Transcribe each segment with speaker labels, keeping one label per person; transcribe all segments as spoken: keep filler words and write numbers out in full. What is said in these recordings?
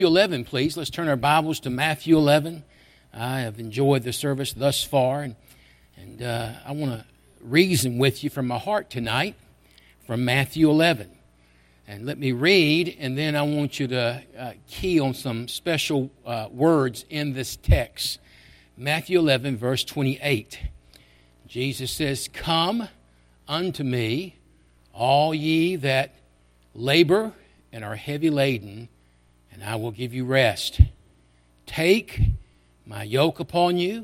Speaker 1: eleven, please. Let's turn our Bibles to Matthew eleven. I have enjoyed the service thus far, and, and uh, I want to reason with you from my heart tonight from Matthew eleven. And let me read, and then I want you to uh, key on some special uh, words in this text. Matthew eleven, verse twenty-eight. Jesus says, "Come unto me, all ye that labor and are heavy laden, and I will give you rest. Take my yoke upon you,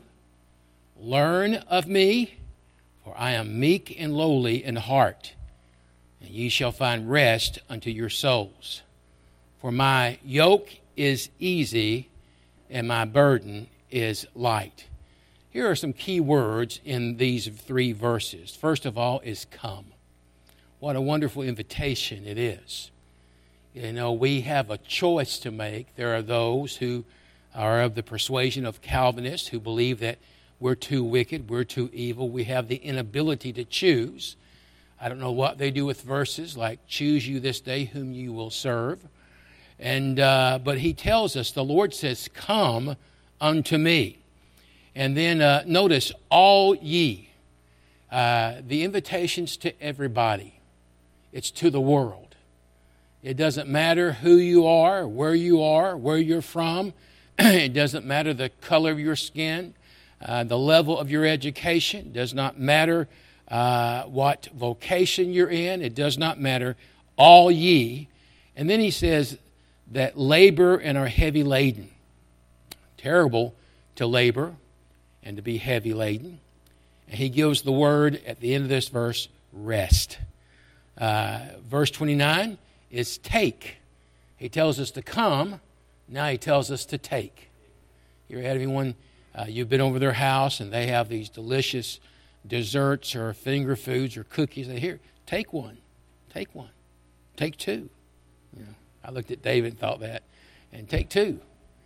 Speaker 1: learn of me, for I am meek and lowly in heart, and ye shall find rest unto your souls. For my yoke is easy, and my burden is light." Here are some key words in these three verses. First of all is come. What a wonderful invitation it is. You know, we have a choice to make. There are those who are of the persuasion of Calvinists who believe that we're too wicked, we're too evil, we have the inability to choose. I don't know what they do with verses like, "Choose you this day whom you will serve." And uh, but he tells us, the Lord says, "Come unto me." And then uh, notice, "all ye." Uh, the invitation's to everybody. It's to the world. It doesn't matter who you are, where you are, where you're from. It doesn't matter the color of your skin, uh, the level of your education. It does not matter uh, what vocation you're in. It does not matter. All ye. And then he says that labor and are heavy laden. Terrible to labor and to be heavy laden. And he gives the word at the end of this verse, rest. Uh, verse twenty-nine is take. He tells us to come. Now he tells us to take. You ever had anyone, uh, you've been over their house and they have these delicious desserts or finger foods or cookies. They here, take one. Take one. Take two. You know, I looked at David and thought that. And take two.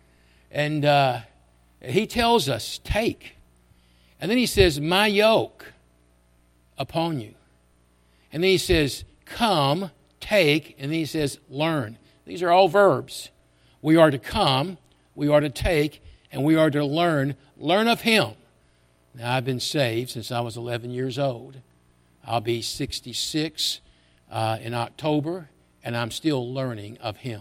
Speaker 1: And uh, he tells us, take. And then he says, my yoke upon you. And then he says, come, take. And then he says, learn. These are all verbs. We are to come, we are to take, and we are to learn. Learn of him. Now, I've been saved since I was eleven years old. I'll be sixty-six uh, in October, and I'm still learning of him.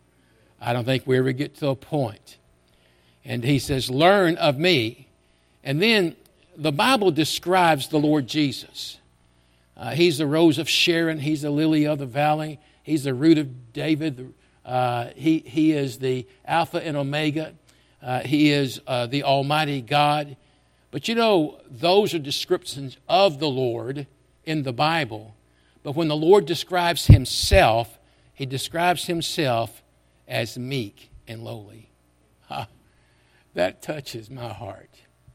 Speaker 1: I don't think we ever get to a point. And he says, learn of me. And then the Bible describes the Lord Jesus. Uh, he's the rose of Sharon. He's the lily of the valley. He's the root of David. Uh, he, he is the Alpha and Omega. Uh, he is uh, the Almighty God. But you know, those are descriptions of the Lord in the Bible. But when the Lord describes himself, he describes himself as meek and lowly. Huh. That touches my heart.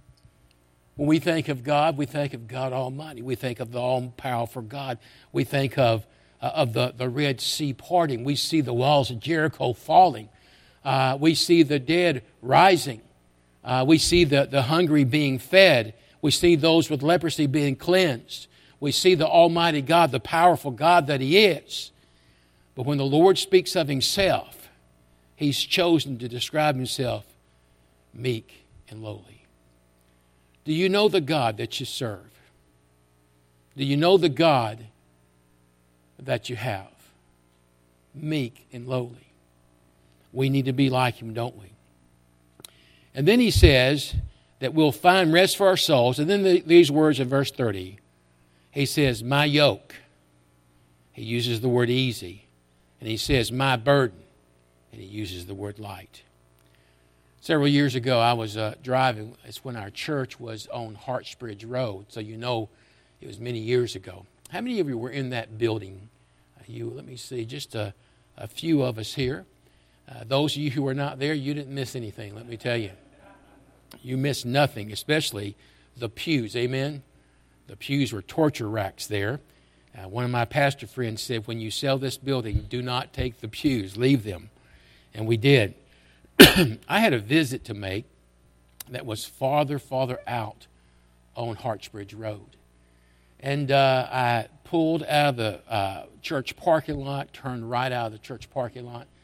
Speaker 1: When we think of God, we think of God Almighty. We think of the all-powerful God. We think of uh, of the, the Red Sea parting. We see the walls of Jericho falling. Uh, we see the dead rising. Uh, we see the, the hungry being fed. We see those with leprosy being cleansed. We see the Almighty God, the powerful God that he is. But when the Lord speaks of himself, he's chosen to describe himself meek and lowly. Do you know the God that you serve? Do you know the God that you have? Meek and lowly. We need to be like him, don't we? And then he says that we'll find rest for our souls. And then the, these words in verse thirty. He says, my yoke. He uses the word easy. And he says, my burden. And he uses the word light. Several years ago, I was uh, driving. It's when our church was on Hartsbridge Road. So you know it was many years ago. How many of you were in that building? Uh, you, let me see, just a, a few of us here. Uh, those of you who were not there, you didn't miss anything, let me tell you. You missed nothing, especially the pews, amen? The pews were torture racks there. Uh, one of my pastor friends said, when you sell this building, do not take the pews, leave them. And we did. I had a visit to make that was farther, farther out on Hartsbridge Road. And uh, I pulled out of the uh, church parking lot, turned right out of the church parking lot,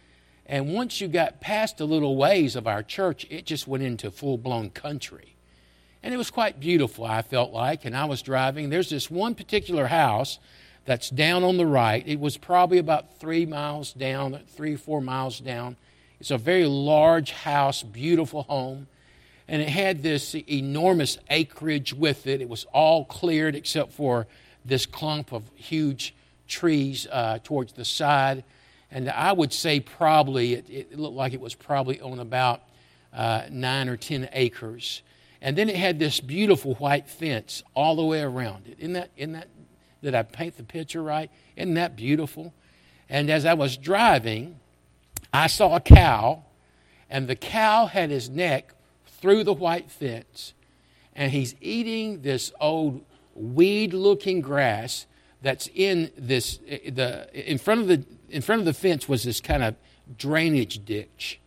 Speaker 1: And once you got past a little ways of our church, it just went into full-blown country. And it was quite beautiful, I felt like, and I was driving. There's this one particular house that's down on the right. It was probably about three miles down, three, four miles down. It's a very large house, beautiful home. And it had this enormous acreage with it. It was all cleared except for this clump of huge trees uh, towards the side. And I would say probably, it, it looked like it was probably on about uh, nine or ten acres. And then it had this beautiful white fence all the way around it. Isn't that, isn't that, did I paint the picture right? Isn't that beautiful? And as I was driving, I saw a cow, and the cow had his neck through the white fence, and he's eating this old weed-looking grass that's in this, the, in front of the, in front of the fence was this kind of drainage ditch.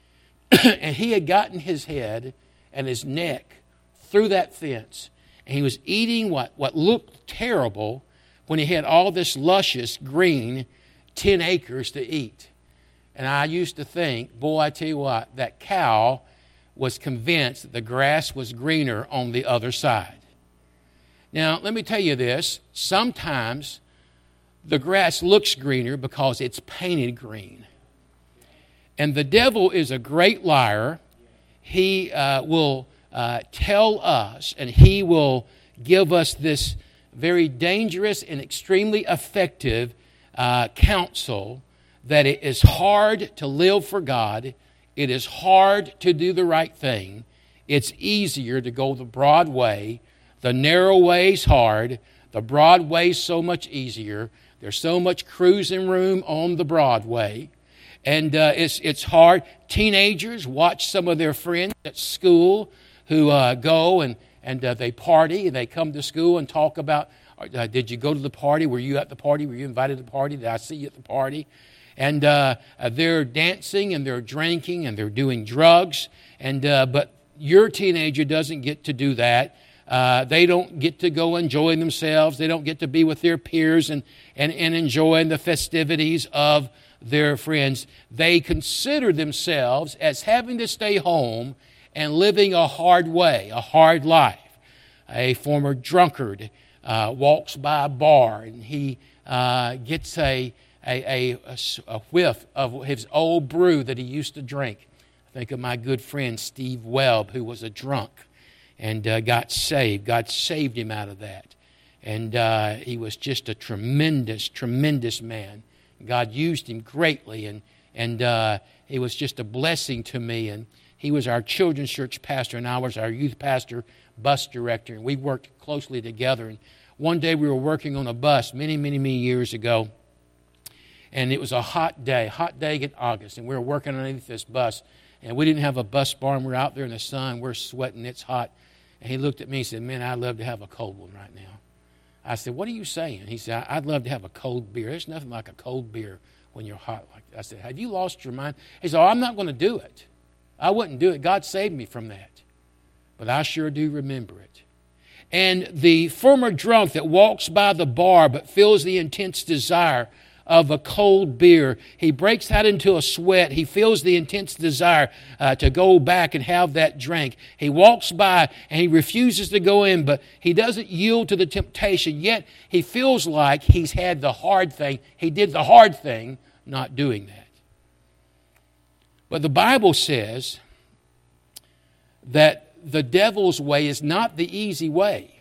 Speaker 1: And he had gotten his head and his neck through that fence. And he was eating what, what looked terrible when he had all this luscious green ten acres to eat. And I used to think, boy, I tell you what, that cow was convinced that the grass was greener on the other side. Now, let me tell you this. Sometimes the grass looks greener because it's painted green. And the devil is a great liar. He uh, will uh, tell us, and he will give us this very dangerous and extremely effective uh, counsel that it is hard to live for God. It is hard to do the right thing. It's easier to go the broad way. The narrow way's hard. The broad way's so much easier. There's so much cruising room on the broad way. And uh, it's it's hard. Teenagers watch some of their friends at school who uh, go and, and uh, they party. And they come to school and talk about, uh, did you go to the party? Were you at the party? Were you invited to the party? Did I see you at the party? And uh, they're dancing and they're drinking and they're doing drugs. And uh, but your teenager doesn't get to do that. Uh, they don't get to go enjoy themselves. They don't get to be with their peers and, and, and enjoy the festivities of their friends. They consider themselves as having to stay home and living a hard way, a hard life. A former drunkard uh, walks by a bar and he uh, gets a A, a, a whiff of his old brew that he used to drink. I think of my good friend Steve Webb, who was a drunk and uh, got saved. God saved him out of that. And uh, he was just a tremendous, tremendous man. God used him greatly, and, and uh, he was just a blessing to me. And he was our children's church pastor, and I was our youth pastor, bus director, and we worked closely together. And one day we were working on a bus many, many, many years ago. And it was a hot day, hot day in August, and we were working underneath this bus. And we didn't have a bus barn. We're out there in the sun. We're sweating. It's hot. And he looked at me and said, man, I'd love to have a cold one right now. I said, what are you saying? He said, I'd love to have a cold beer. There's nothing like a cold beer when you're hot like that. I said, have you lost your mind? He said, oh, I'm not going to do it. I wouldn't do it. God saved me from that. But I sure do remember it. And the former drunk that walks by the bar but feels the intense desire of a cold beer, he breaks out into a sweat. He feels the intense desire uh, to go back and have that drink. He walks by and he refuses to go in, but he doesn't yield to the temptation. Yet he feels like he's had the hard thing. He did the hard thing, not doing that. But the Bible says that the devil's way is not the easy way.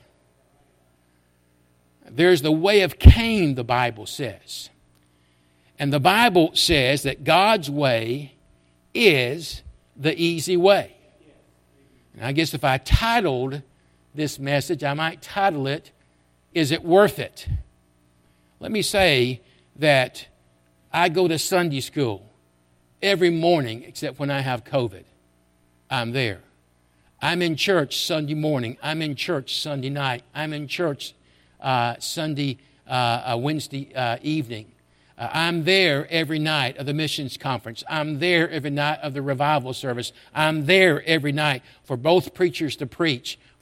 Speaker 1: There's the way of Cain, the Bible says. And the Bible says that God's way is the easy way. And I guess if I titled this message, I might title it, Is It Worth It? Let me say that I go to Sunday school every morning except when I have COVID. I'm there. I'm in church Sunday morning. I'm in church Sunday night. I'm in church uh, Sunday, uh, uh, Wednesday uh, evening. Uh, I'm there every night of the missions conference. I'm there every night of the revival service. I'm there every night for both preachers to preach,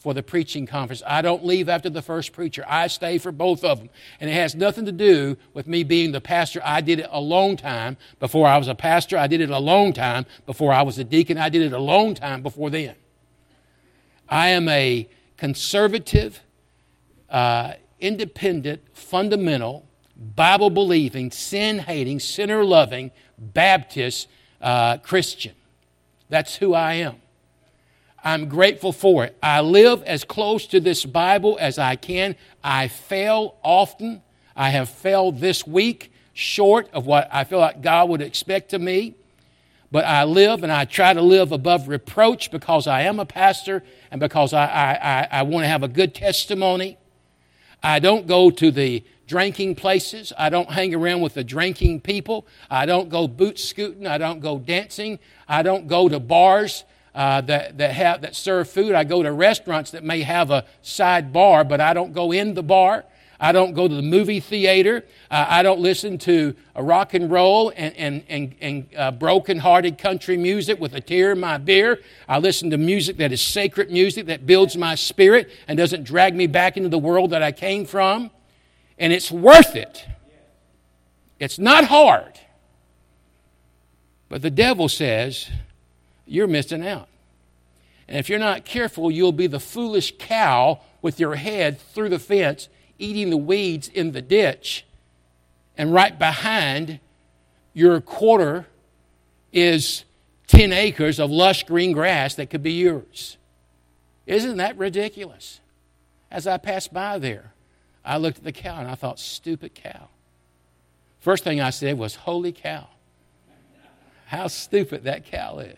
Speaker 1: for the preaching conference. I don't leave after the first preacher. I stay for both of them. And it has nothing to do with me being the pastor. I did it a long time before I was a pastor. I did it a long time before I was a deacon. I did it a long time before then. I am a conservative, uh, independent, fundamental, Bible-believing, sin-hating, sinner-loving Baptist uh, Christian. That's who I am. I'm grateful for it. I live as close to this Bible as I can. I fail often. I have failed this week short of what I feel like God would expect of me. But I live and I try to live above reproach because I am a pastor and because I, I, I, I want to have a good testimony. I don't go to the drinking places. I don't hang around with the drinking people. I don't go boot scooting. I don't go dancing. I don't go to bars uh, that, that, have, that serve food. I go to restaurants that may have a side bar, but I don't go in the bar. I don't go to the movie theater. Uh, I don't listen to a rock and roll and, and, and, and uh, broken-hearted country music with a tear in my beer. I listen to music that is sacred music that builds my spirit and doesn't drag me back into the world that I came from. And it's worth it. It's not hard. But the devil says, you're missing out. And if you're not careful, you'll be the foolish cow with your head through the fence, eating the weeds in the ditch. And right behind your quarter is ten acres of lush green grass that could be yours. Isn't that ridiculous? As I passed by there, I looked at the cow and I thought, stupid cow. First thing I said was, holy cow. How stupid that cow is.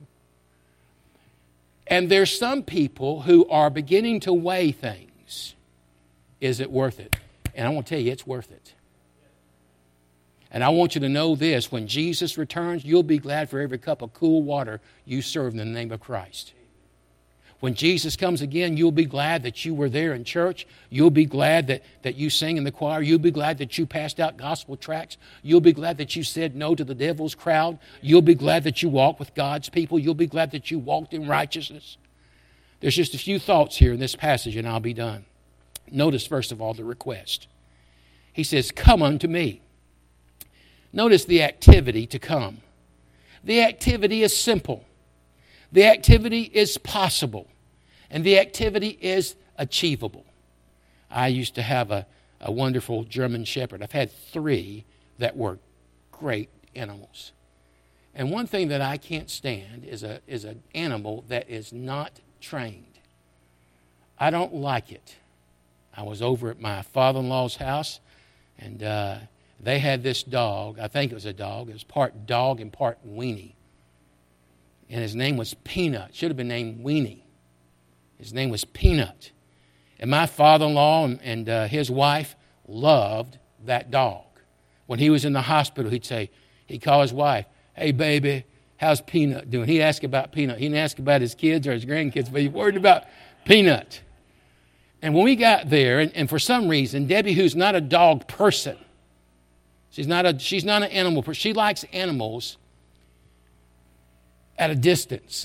Speaker 1: And there's some people who are beginning to weigh things. Is it worth it? And I want to tell you, it's worth it. And I want you to know this. When Jesus returns, you'll be glad for every cup of cool water you serve in the name of Christ. When Jesus comes again, you'll be glad that you were there in church. You'll be glad that, that you sang in the choir. You'll be glad that you passed out gospel tracts. You'll be glad that you said no to the devil's crowd. You'll be glad that you walked with God's people. You'll be glad that you walked in righteousness. There's just a few thoughts here in this passage, and I'll be done. Notice, first of all, the request. He says, come unto me. Notice the activity to come. The activity is simple. The activity is possible. And the activity is achievable. I used to have a, a wonderful German Shepherd. I've had three that were great animals. And one thing that I can't stand is a is an animal that is not trained. I don't like it. I was over at my father-in-law's house, and uh, they had this dog. I think it was a dog. It was part dog and part weenie. And his name was Peanut. Should have been named Weenie. His name was Peanut. And my father-in-law and, and uh, his wife loved that dog. When he was in the hospital, he'd say, he'd call his wife, hey, baby, how's Peanut doing? He'd ask about Peanut. He didn't ask about his kids or his grandkids, but he worried about Peanut. And when we got there, and, and for some reason, Debbie, who's not a dog person, she's not a she's not an animal person. She likes animals at a distance.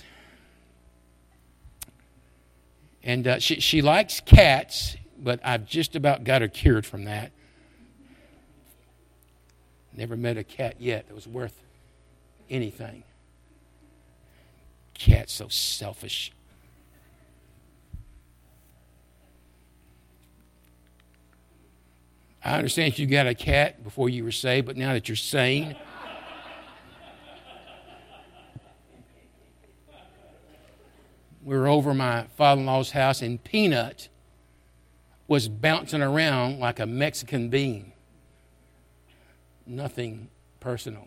Speaker 1: And uh, she, she likes cats, but I've just about got her cured from that. Never met a cat yet that was worth anything. Cat's so selfish. I understand you got a cat before you were saved, but now that you're sane, we were over my father-in-law's house, and Peanut was bouncing around like a Mexican bean. Nothing personal.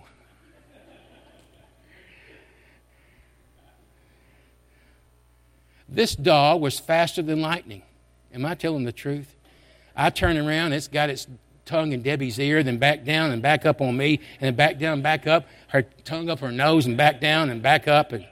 Speaker 1: This dog was faster than lightning. Am I telling the truth? I turn around, it's got its tongue in Debbie's ear, then back down and back up on me, and then back down and back up, her tongue up her nose and back down and back up. And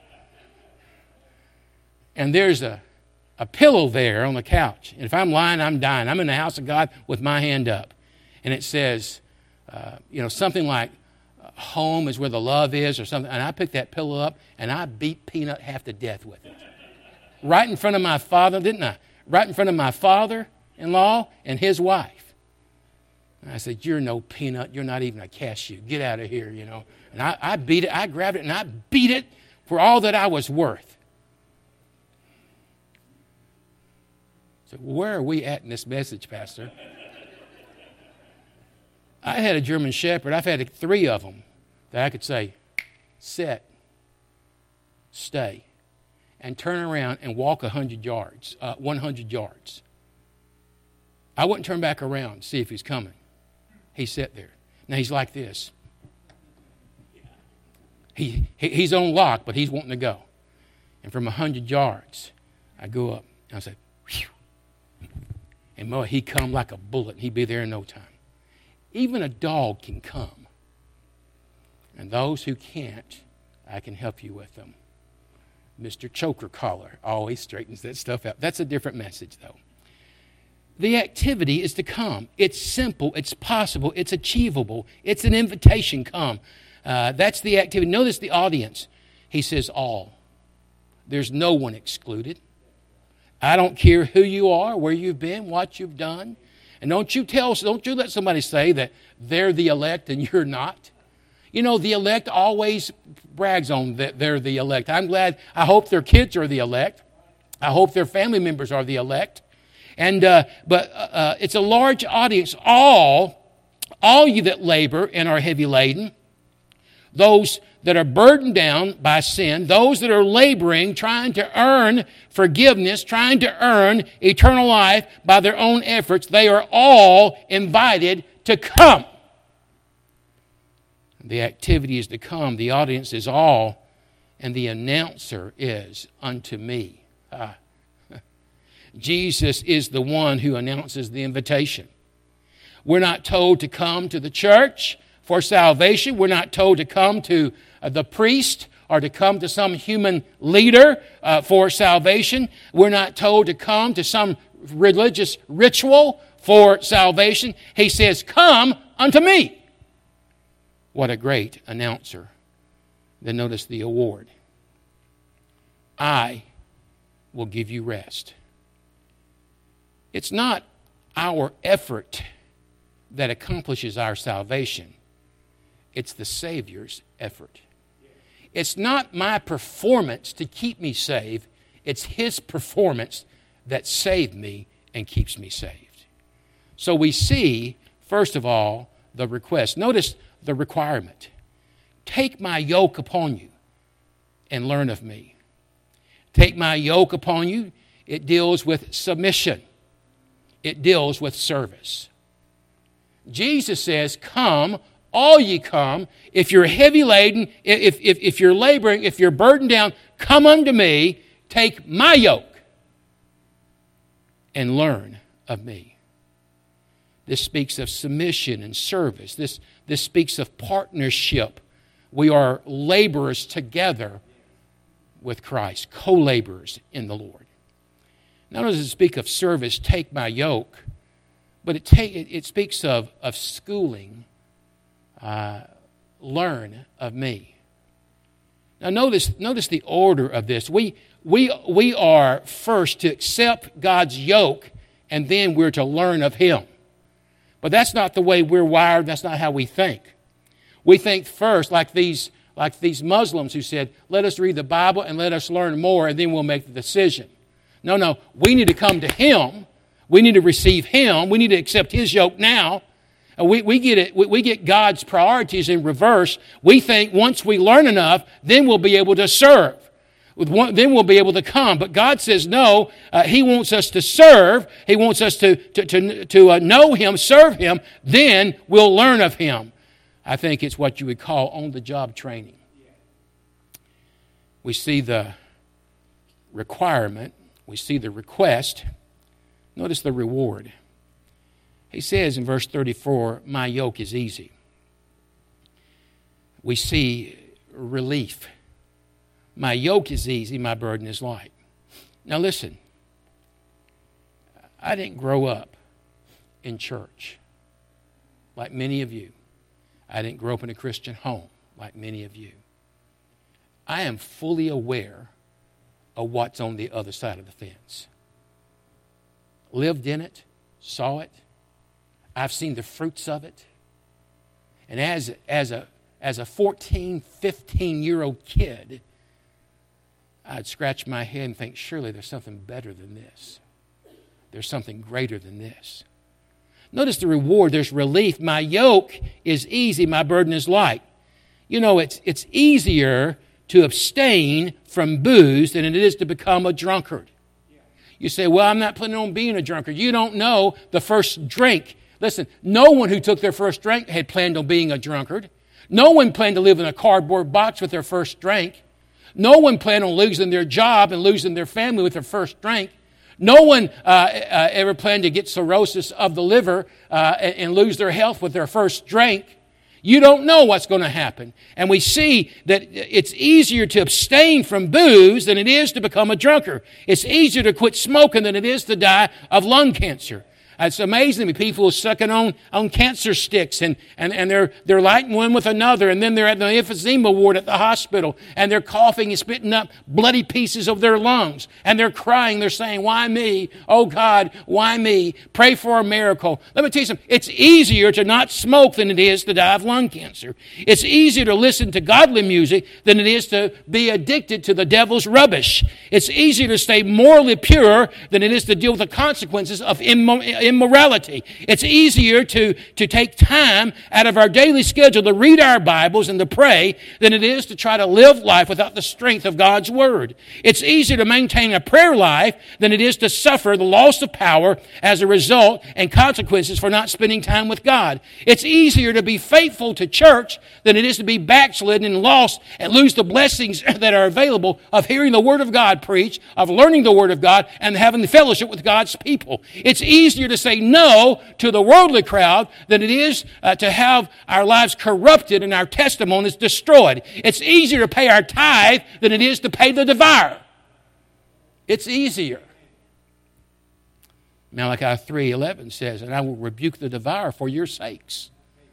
Speaker 1: And there's a, a pillow there on the couch. And if I'm lying, I'm dying. I'm in the house of God with my hand up. And it says, uh, you know, something like, home is where the love is or something. And I picked that pillow up, and I beat Peanut half to death with it. right in front of my father, didn't I? Right in front of my father-in-law and his wife. And I said, you're no peanut. You're not even a cashew. Get out of here, you know. And I, I beat it. I grabbed it and I beat it for all that I was worth. So where are we at in this message, Pastor? I had a German Shepherd. I've had three of them that I could say, sit, stay, and turn around and walk one hundred yards, uh, one hundred yards. I wouldn't turn back around to see if he's coming. He sat there. Now he's like this. He, he He's on lock, but he's wanting to go. And from one hundred yards, I go up and I say, whew. And boy, he'd come like a bullet. He'd be there in no time. Even a dog can come. And those who can't, I can help you with them. Mister Choker Collar always straightens that stuff out. That's a different message, though. The activity is to come. It's simple. It's possible. It's achievable. It's an invitation. Come. Uh, that's the activity. Notice the audience. He says all. There's no one excluded. I don't care who you are, where you've been, what you've done. And don't you tell, don't you let somebody say that they're the elect and you're not. You know, the elect always brags on that they're the elect. I'm glad, I hope their kids are the elect. I hope their family members are the elect. And uh, but uh, it's a large audience. All, all you that labor and are heavy laden, those that are burdened down by sin, those that are laboring, trying to earn forgiveness, trying to earn eternal life by their own efforts, they are all invited to come. The activity is to come. The audience is all, and the announcer is unto me. Ah. Jesus is the one who announces the invitation. We're not told to come to the church for salvation. We're not told to come to uh, the priest or to come to some human leader uh, for salvation. We're not told to come to some religious ritual for salvation. He says, come unto me. What a great announcer. Then notice the award. I will give you rest. It's not our effort that accomplishes our salvation. It's the Savior's effort. It's not my performance to keep me saved. It's His performance that saved me and keeps me saved. So we see, first of all, the request. Notice the requirement. Take my yoke upon you and learn of me. Take my yoke upon you. It deals with submission. It deals with service. Jesus says, come, all ye come. If you're heavy laden, if, if, if you're laboring, if you're burdened down, come unto me, take my yoke and learn of me. This speaks of submission and service. This, this speaks of partnership. We are laborers together with Christ, co-laborers in the Lord. Not only does it speak of service, take my yoke, but it, take, it, it speaks of, of schooling, uh, learn of me. Now notice, notice the order of this. We, we, we are first to accept God's yoke, and then we're to learn of Him. But that's not the way we're wired. That's not how we think. We think first, like these, like these Muslims who said, let us read the Bible and let us learn more, and then we'll make the decision. No, no, we need to come to Him. We need to receive Him. We need to accept His yoke now. And we, we get it. We, we get God's priorities in reverse. We think once we learn enough, then we'll be able to serve. One, then we'll be able to come. But God says no. Uh, he wants us to serve. He wants us to to to, to uh, know Him, serve Him. Then we'll learn of Him. I think it's what you would call on-the-job training. We see the requirement. We see the request. Notice the reward. He says in verse thirty-four, my yoke is easy. We see relief. My yoke is easy, my burden is light. Now listen, I didn't grow up in church like many of you. I didn't grow up in a Christian home like many of you. I am fully aware of what's on the other side of the fence. Lived in it, saw it. I've seen the fruits of it. And as, as a as a fourteen, fifteen-year-old kid, I'd scratch my head and think, surely there's something better than this. There's something greater than this. Notice the reward. There's relief. My yoke is easy. My burden is light. You know, it's it's easier to abstain from booze than it is to become a drunkard. You say, well, I'm not planning on being a drunkard. You don't know the first drink. Listen, no one who took their first drink had planned on being a drunkard. No one planned to live in a cardboard box with their first drink. No one planned on losing their job and losing their family with their first drink. No one uh, uh, ever planned to get cirrhosis of the liver uh, and, and lose their health with their first drink. You don't know what's going to happen. And we see that it's easier to abstain from booze than it is to become a drunkard. It's easier to quit smoking than it is to die of lung cancer. It's amazing to me. People are sucking on, on cancer sticks and, and, and they're, they're lighting one with another, and then they're at the emphysema ward at the hospital and they're coughing and spitting up bloody pieces of their lungs, and they're crying. They're saying, why me? Oh God, why me? Pray for a miracle. Let me tell you something. It's easier to not smoke than it is to die of lung cancer. It's easier to listen to godly music than it is to be addicted to the devil's rubbish. It's easier to stay morally pure than it is to deal with the consequences of immorality. Immorality. It's easier to, to take time out of our daily schedule to read our Bibles and to pray than it is to try to live life without the strength of God's Word. It's easier to maintain a prayer life than it is to suffer the loss of power as a result and consequences for not spending time with God. It's easier to be faithful to church than it is to be backslidden and lost and lose the blessings that are available of hearing the Word of God preached, of learning the Word of God, and having the fellowship with God's people. It's easier to say no to the worldly crowd than it is uh, to have our lives corrupted and our testimonies destroyed. It's easier to pay our tithe than it is to pay the devourer. It's easier. Malachi three eleven says, and I will rebuke the devourer for your sakes.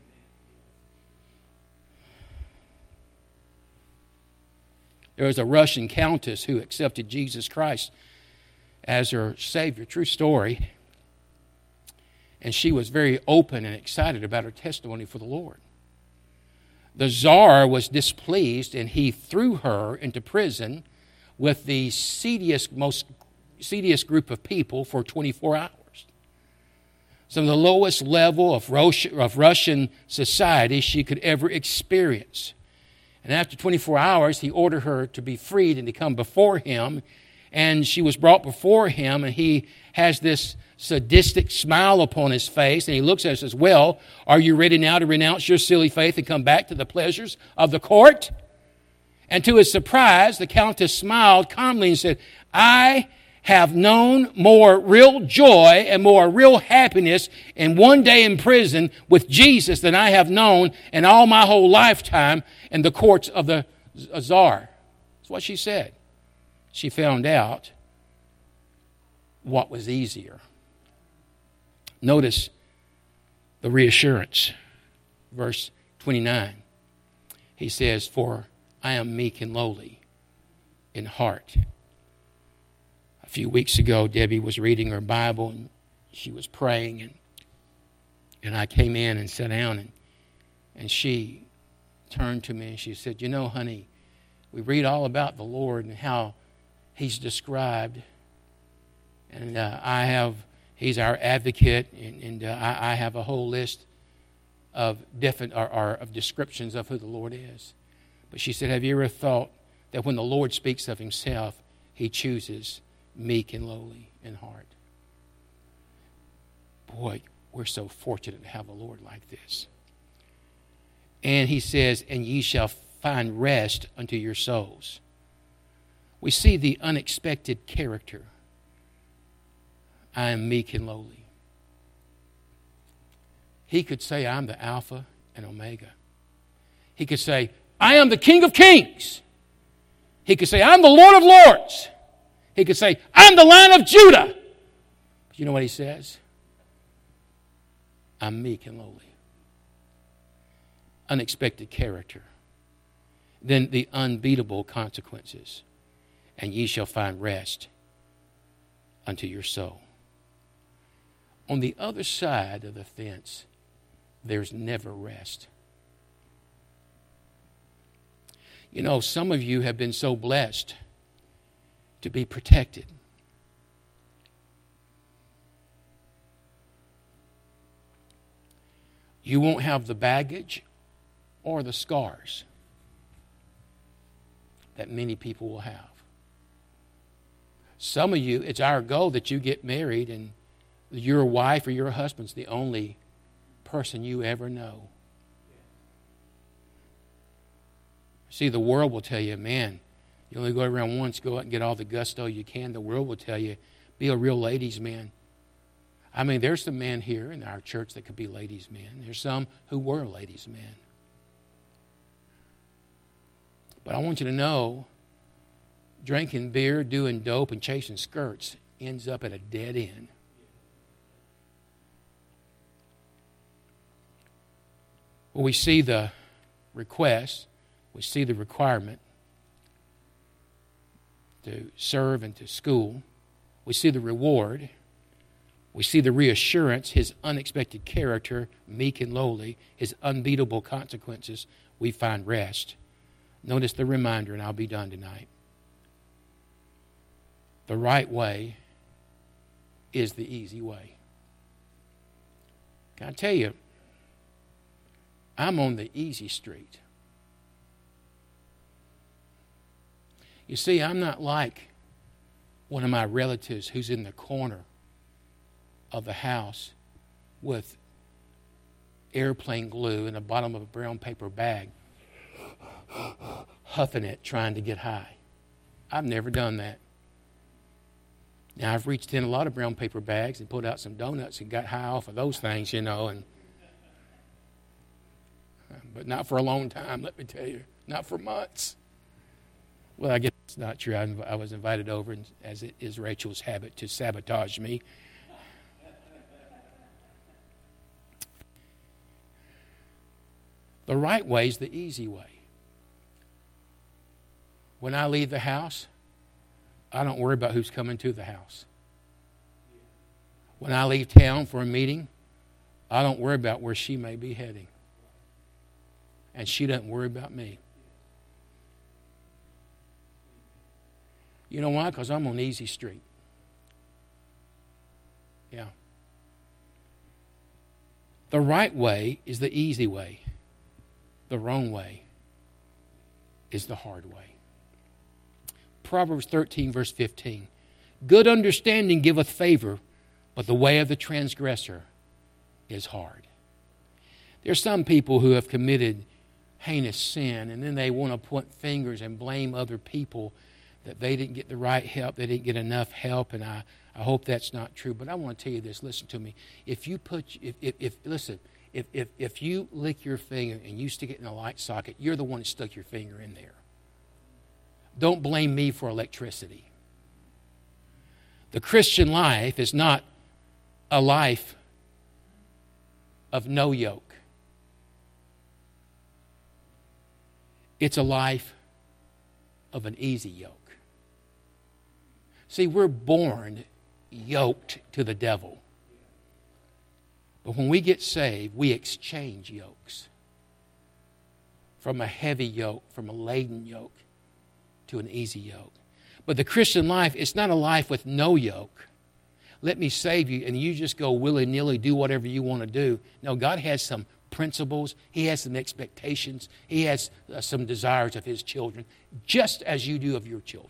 Speaker 1: There was a Russian countess who accepted Jesus Christ as her Savior. True story. And she was very open and excited about her testimony for the Lord. The Tsar was displeased, and he threw her into prison with the seediest, most seediest group of people for twenty-four hours. Some of the lowest level of Russian society she could ever experience. And after twenty-four hours, he ordered her to be freed and to come before him. And she was brought before him, and he has this sadistic smile upon his face, and he looks at her and says, well, are you ready now to renounce your silly faith and come back to the pleasures of the court? And to his surprise, the countess smiled calmly and said, I have known more real joy and more real happiness in one day in prison with Jesus than I have known in all my whole lifetime in the courts of the Tsar. That's what she said. She found out what was easier. Notice the reassurance. Verse twenty-nine. He says, for I am meek and lowly in heart. A few weeks ago, Debbie was reading her Bible, and she was praying, and, and I came in and sat down, and, and she turned to me and she said, you know, honey, we read all about the Lord and how He's described, and uh, I have He's our advocate, and, and uh, I, I have a whole list of different or, or of descriptions of who the Lord is. But she said, have you ever thought that when the Lord speaks of Himself, He chooses meek and lowly in heart? Boy, we're so fortunate to have a Lord like this. And He says, and ye shall find rest unto your souls. We see the unexpected character. I am meek and lowly. He could say, I'm the Alpha and Omega. He could say, I am the King of Kings. He could say, I'm the Lord of Lords. He could say, I'm the Lion of Judah. But you know what He says? I'm meek and lowly. Unexpected character. Then the unbeatable consequences. and ye shall find rest unto your soul. On the other side of the fence, there's never rest. You know, some of you have been so blessed to be protected. You won't have the baggage or the scars that many people will have. Some of you, it's our goal that you get married and your wife or your husband's the only person you ever know. See, the world will tell you, man, you only go around once, go out and get all the gusto you can. The world will tell you, be a real ladies' man. I mean, there's some men here in our church that could be ladies' men. There's some who were ladies' men. But I want you to know, drinking beer, doing dope, and chasing skirts ends up at a dead end. Well, we see the request, we see the requirement to serve and to school. We see the reward. We see the reassurance, his unexpected character, meek and lowly, his unbeatable consequences. We find rest. Notice the reminder, and I'll be done tonight. The right way is the easy way. Can I tell you, I'm on the easy street. You see, I'm not like one of my relatives who's in the corner of the house with airplane glue in the bottom of a brown paper bag, huffing it, trying to get high. I've never done that. Now, I've reached in a lot of brown paper bags and pulled out some donuts and got high off of those things, you know, and but not for a long time, let me tell you. Not for months. Well, I guess it's not true. I, I was invited over, and as it is Rachel's habit, to sabotage me. The right way is the easy way. When I leave the house, I don't worry about who's coming to the house. When I leave town for a meeting, I don't worry about where she may be heading. And she doesn't worry about me. You know why? Because I'm on easy street. Yeah. The right way is the easy way. The wrong way is the hard way. Proverbs thirteen, verse fifteen. Good understanding giveth favor, but the way of the transgressor is hard. There's some people who have committed heinous sin, and then they want to point fingers and blame other people that they didn't get the right help, they didn't get enough help, and I, I hope that's not true. But I want to tell you this, listen to me. If you put, if, if, if listen, if, if, if you lick your finger and you stick it in a light socket, you're the one that stuck your finger in there. Don't blame me for electricity. The Christian life is not a life of no yoke. It's a life of an easy yoke. See, we're born yoked to the devil. But when we get saved, we exchange yokes. From a heavy yoke, from a laden yoke, to an easy yoke. But the Christian life, it's not a life with no yoke. Let me save you, and you just go willy-nilly, do whatever you want to do. No, God has some principles. He has some expectations. He has uh, some desires of His children, just as you do of your children.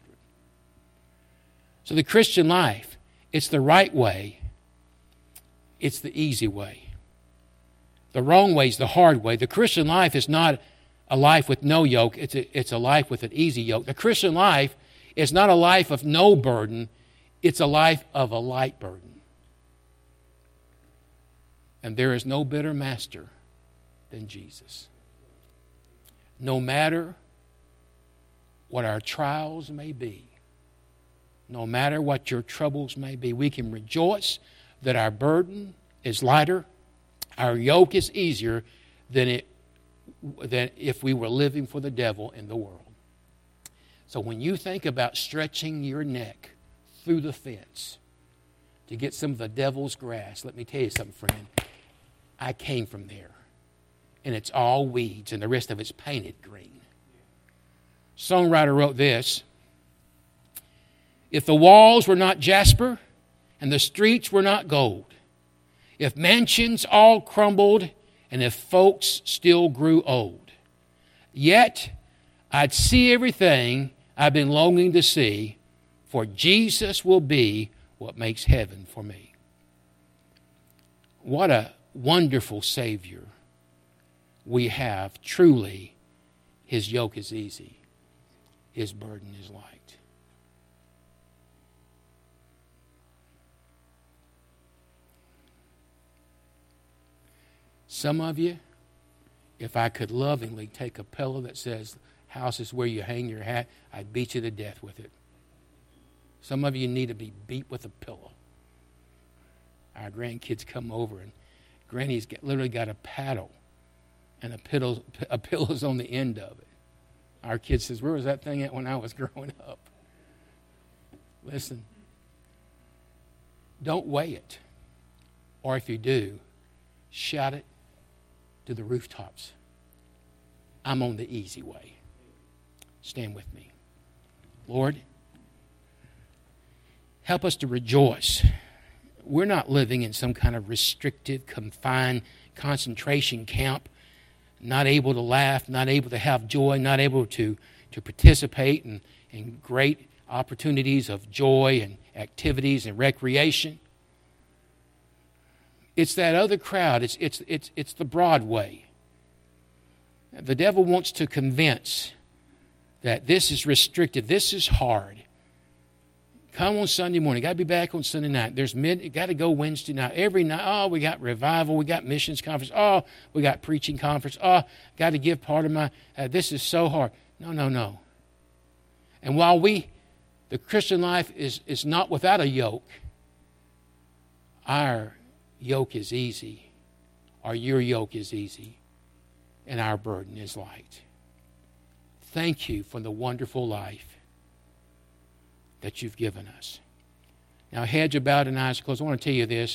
Speaker 1: So the Christian life, it's the right way. It's the easy way. The wrong way is the hard way. The Christian life is not a life with no yoke. It's a, it's a life with an easy yoke. The Christian life is not a life of no burden. It's a life of a light burden. And there is no better master than Jesus. No matter what our trials may be, no matter what your troubles may be, we can rejoice that our burden is lighter, our yoke is easier than it than if we were living for the devil in the world. So when you think about stretching your neck through the fence to get some of the devil's grass, let me tell you something, friend. I came from there. And it's all weeds, and the rest of it's painted green. Songwriter wrote this: if the walls were not jasper and the streets were not gold, if mansions all crumbled and if folks still grew old, yet I'd see everything I've been longing to see, for Jesus will be what makes heaven for me. What a wonderful Savior we have. Truly, His yoke is easy, His burden is light. Some of you, if I could lovingly take a pillow that says, house is where you hang your hat, I'd beat you to death with it. Some of you need to be beat with a pillow. Our grandkids come over and Granny's got, literally got a paddle and a, pillow, a pillow's on the end of it. Our kid says, where was that thing at when I was growing up? Listen, don't weigh it. Or if you do, shout it to the rooftops. I'm on the easy way. Stand with me. Lord, help us to rejoice. We're not living in some kind of restricted, confined concentration camp, not able to laugh, not able to have joy, not able to, to participate in, in great opportunities of joy and activities and recreation. It's that other crowd. It's, it's, it's, it's the Broadway. The devil wants to convince that this is restricted, this is hard. Come on Sunday morning. Got to be back on Sunday night. There's mid. Got to go Wednesday night. Every night. Oh, we got revival. We got missions conference. Oh, we got preaching conference. Oh, got to give part of my. Uh, this is so hard. No, no, no. And while we, the Christian life is is not without a yoke. Our yoke is easy, or your yoke is easy, and our burden is light. Thank you for the wonderful life that you've given us. Now, heads are bowed and eyes closed. I want to tell you this.